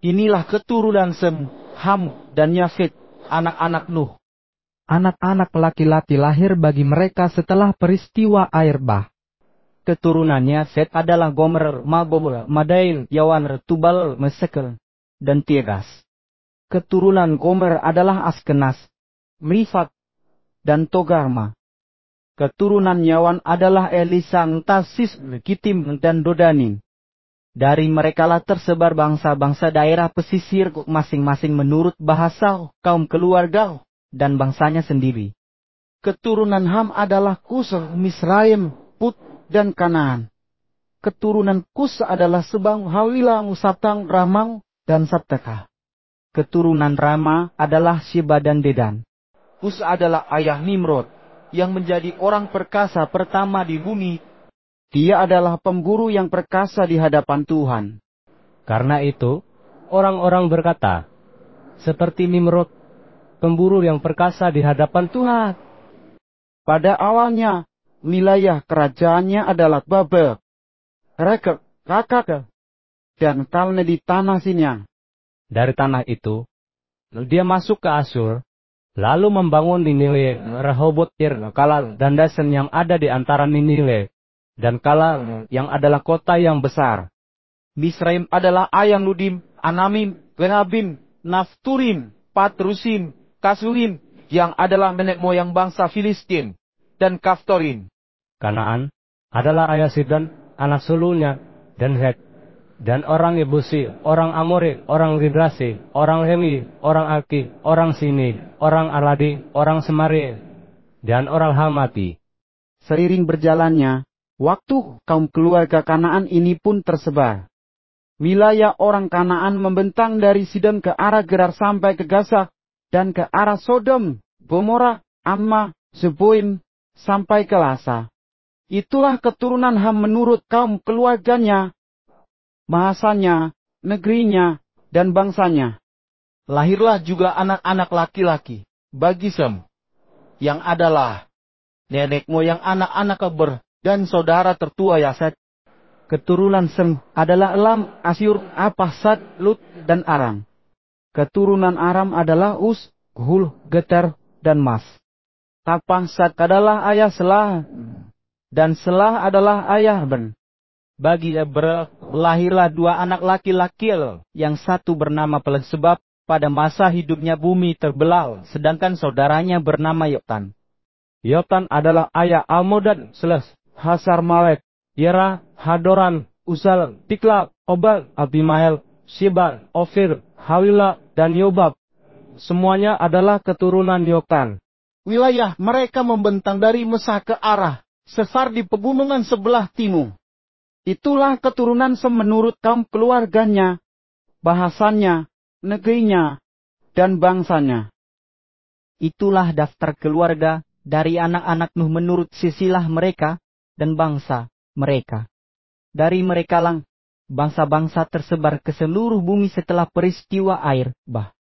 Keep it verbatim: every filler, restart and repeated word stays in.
Inilah keturunan Sem, Ham, dan Yafet, anak-anak Nuh. Anak-anak laki-laki lahir bagi mereka setelah peristiwa air bah. Keturunannya Set adalah Gomer, Magog, Madain, Yawan, Tubal, Mesekel, dan Tiegas. Keturunan Gomer adalah Askenas, Mifat, dan Togarma. Keturunan Yawan adalah Elisang, Tarsis, Kitim, dan Dodanim. Dari merekalah tersebar bangsa-bangsa daerah pesisir masing-masing menurut bahasa, kaum keluarga, dan bangsanya sendiri. Keturunan Ham adalah Kus, Misraim, Put, dan Kanaan. Keturunan Kus adalah Sebang, Hawila, Musatang, Ramang, dan Sabteka. Keturunan Rama adalah Sheba dan Dedan. Kus adalah ayah Nimrod, yang menjadi orang perkasa pertama di bumi. Dia adalah pemburu yang perkasa di hadapan Tuhan. Karena itu, orang-orang berkata, seperti Nimrod, pemburu yang perkasa di hadapan Tuhan. Pada awalnya, wilayah kerajaannya adalah Babel, Rekeb, Kakak, dan Kalne di tanah Sinyang. Dari tanah itu, dia masuk ke Asyur, lalu membangun Niniwe, Rehoboth, Kala, dan Dasen yang ada di antara Niniwe, dan Kala yang adalah kota yang besar. Misraim adalah ayah Ludim, Anamim, Renabim, Nafturim, Patrusim, Kasurim, yang adalah nenek moyang bangsa Filistin, dan Kaftorim. Kanaan adalah ayah Sidon, anak sulungnya, dan Het, dan orang Yebusi, orang Amori, orang Gidrasi, orang Hemi, orang Aki, orang Sini, orang Aladi, orang Semari, dan orang Hamati. Seiring berjalannya waktu, kaum keluarga Kanaan ini pun tersebar. Wilayah orang Kanaan membentang dari Sidon ke arah Gerar sampai ke Gaza, dan ke arah Sodom, Gomora, Amma, Zeboim, sampai ke Lasa. Itulah keturunan Ham menurut kaum keluarganya, bahasanya, negerinya, dan bangsanya. Lahirlah juga anak-anak laki-laki bagi Sem, yang adalah nenek moyang anak-anak Eber dan saudara tertua Yaset. Keturunan Sem adalah Elam, Asyur, Apasad, Lut, dan Aram. Keturunan Aram adalah Us, Hul, Geter, dan Mas. Tapasad adalah ayah Selah, dan Selah adalah ayah Ben. Bagi Eber, lahirlah dua anak laki-laki, yang satu bernama Peleg sebab pada masa hidupnya bumi terbelah, sedangkan saudaranya bernama Yoktan. Yoktan adalah ayah Almodad, Seles, Hasar Malek, Yera, Hadoran, Usal, Tikla, Obal, Abimael, Sheba, Ofir, Hawila, dan Yobab. Semuanya adalah keturunan Yoktan. Wilayah mereka membentang dari Mesah ke arah Sesar di pegunungan sebelah timur. Itulah keturunan Sem menurut kaum keluarganya, bahasanya, negerinya, dan bangsanya. Itulah daftar keluarga dari anak-anak Nuh menurut silsilah mereka dan bangsa mereka. Dari mereka lang, bangsa-bangsa tersebar ke seluruh bumi setelah peristiwa air bah.